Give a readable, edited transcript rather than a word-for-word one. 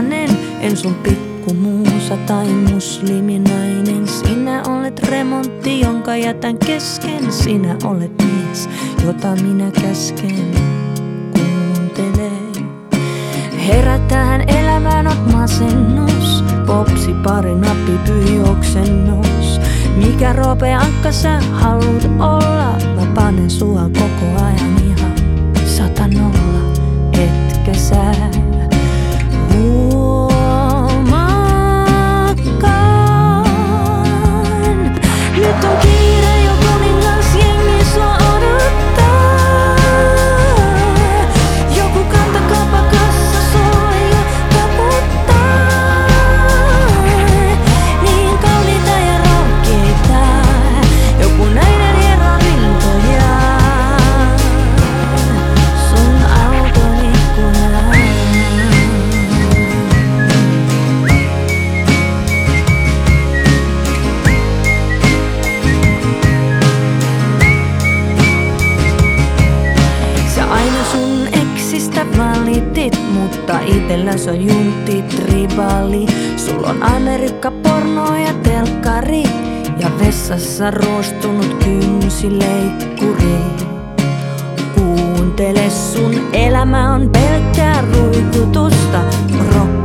sellainen. En sun pikkumuusa tai musliminainen. Sinä olet remontti, jonka jätän kesken. Sinä olet mies, jota minä käsken. Kuuntele. Herätään elämään, ot masennus. Popsi pari nappi pyhi oksennus. Mikä roope ankka sä haluut olla? Mä panen sua koko ajan ihan 100-0, etkä sä huomaakaan. Nyt on kiire jo kuningas, jengi sua odottaa. Joku kantakapa kassa sulle jo taputtaa. Niin kauniita ja rohkeita, joku näiden hieron rintoja. Sun auton ikkunaan. Sä aina sun eksistä valitit, mutta itelläs on juntit rivaali. Sul on Amerikka, porno ja telkkari ja vessassa ruostunut kynsileikkuri. Kuuntele, sun elämä on pelkkää ruikutusta. Rock